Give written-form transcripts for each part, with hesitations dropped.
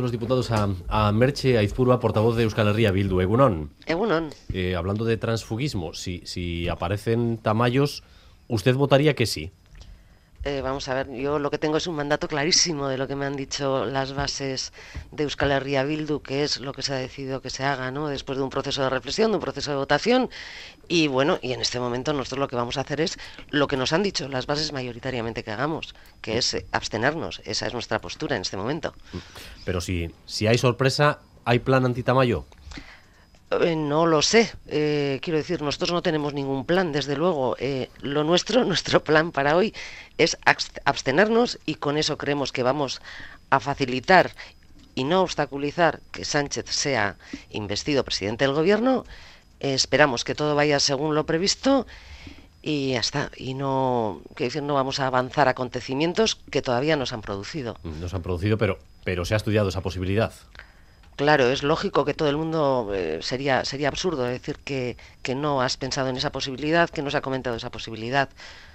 los Diputados a Merche Aizpurua, portavoz de Euskal Herria Bildu. Egunon. Egunon. Hablando de transfugismo, si aparecen Tamayos, ¿usted votaría que sí? Vamos a ver, yo lo que tengo es un mandato clarísimo de lo que me han dicho las bases de Euskal Herria Bildu, que es lo que se ha decidido que se haga, ¿no? Después de un proceso de reflexión, de un proceso de votación. Y bueno, y en este momento nosotros lo que vamos a hacer es lo que nos han dicho las bases mayoritariamente que hagamos, que es abstenernos. Esa es nuestra postura en este momento. Pero si hay sorpresa, ¿hay plan anti-Tamayo? No lo sé, quiero decir, nosotros no tenemos ningún plan, desde luego. Nuestro plan para hoy es abstenernos, y con eso creemos que vamos a facilitar y no obstaculizar que Sánchez sea investido presidente del gobierno. Esperamos que todo vaya según lo previsto y ya está. Y no, quiero decir, no vamos a avanzar acontecimientos que todavía no se han producido. No se han producido, pero se ha estudiado esa posibilidad. Claro, es lógico que todo el mundo sería absurdo decir que no has pensado en esa posibilidad, que no se ha comentado esa posibilidad.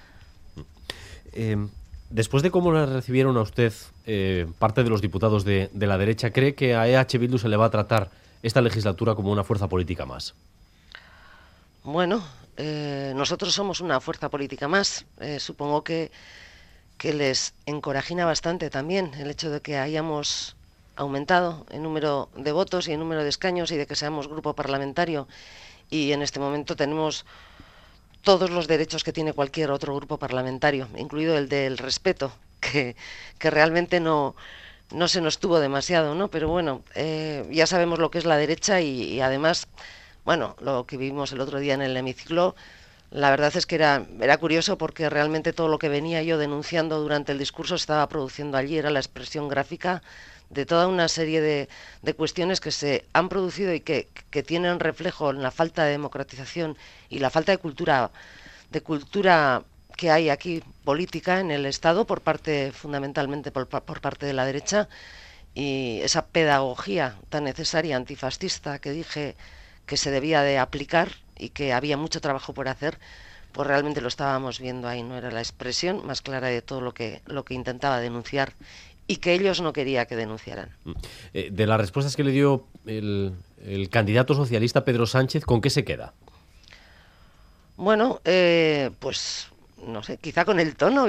Después de cómo le recibieron a usted parte de los diputados de la derecha, ¿cree que a EH Bildu se le va a tratar esta legislatura como una fuerza política más? Bueno, nosotros somos una fuerza política más. Supongo que les encorajina bastante también el hecho de que hayamos aumentado en número de votos y en número de escaños y de que seamos grupo parlamentario, y en este momento tenemos todos los derechos que tiene cualquier otro grupo parlamentario, incluido el del respeto, que realmente no se nos tuvo demasiado, ¿no? Pero bueno, ya sabemos lo que es la derecha y además, bueno, lo que vivimos el otro día en el hemiciclo, la verdad es que era curioso, porque realmente todo lo que venía yo denunciando durante el discurso estaba produciendo allí, era la expresión gráfica de toda una serie de cuestiones que se han producido y que tienen reflejo en la falta de democratización y la falta de cultura que hay aquí, política, en el Estado, fundamentalmente por parte de la derecha, y esa pedagogía tan necesaria antifascista que dije que se debía de aplicar y que había mucho trabajo por hacer, pues realmente lo estábamos viendo ahí, no era la expresión más clara de todo lo que intentaba denunciar y que ellos no querían que denunciaran. De las respuestas que le dio el candidato socialista Pedro Sánchez, ¿con qué se queda? Bueno, pues no sé, quizá con el tono,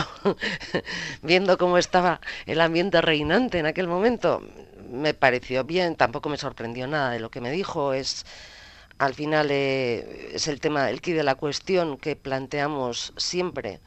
viendo cómo estaba el ambiente reinante en aquel momento, me pareció bien. Tampoco me sorprendió nada de lo que me dijo. Al final es el tema, el quid de la cuestión que planteamos siempre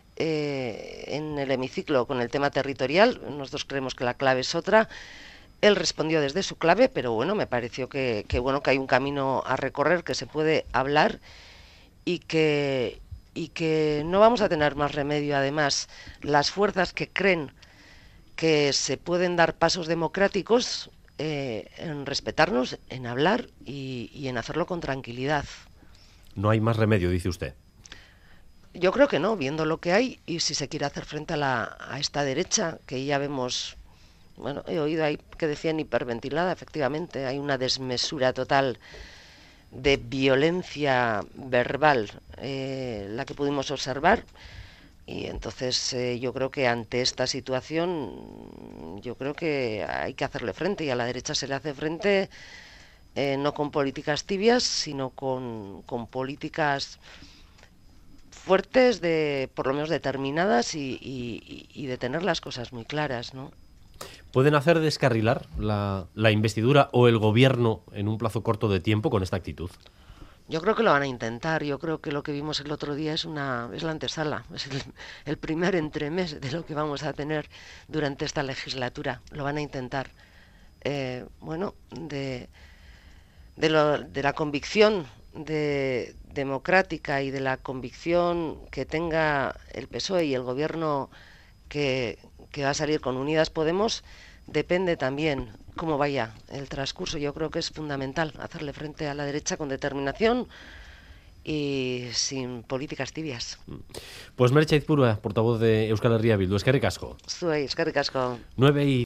en el hemiciclo con el tema territorial. Nosotros creemos que la clave es otra. Él respondió desde su clave, pero bueno, me pareció que hay un camino a recorrer, que se puede hablar y que no vamos a tener más remedio. Además, las fuerzas que creen que se pueden dar pasos democráticos en respetarnos, en hablar y en hacerlo con tranquilidad. No hay más remedio, dice usted. Yo creo que no, viendo lo que hay, y si se quiere hacer frente a esta derecha, que ya vemos, bueno, he oído ahí que decían hiperventilada, efectivamente, hay una desmesura total de violencia verbal, la que pudimos observar, y entonces yo creo que ante esta situación, yo creo que hay que hacerle frente, y a la derecha se le hace frente no con políticas tibias, sino con políticas fuertes, por lo menos determinadas, y de tener las cosas muy claras, ¿no? ¿Pueden hacer descarrilar la investidura o el gobierno en un plazo corto de tiempo con esta actitud? Yo creo que lo van a intentar. Yo creo que lo que vimos el otro día es la antesala, es el primer entremés de lo que vamos a tener durante esta legislatura. Lo van a intentar. Bueno, de la convicción democrática y de la convicción que tenga el PSOE y el gobierno que va a salir con Unidas Podemos, depende también cómo vaya el transcurso. Yo creo que es fundamental hacerle frente a la derecha con determinación y sin políticas tibias. Pues Merche Aizpurua, portavoz de Euskal Herria Bildu. Eskerrik asko. Zuei, eskerrik asko. 9:10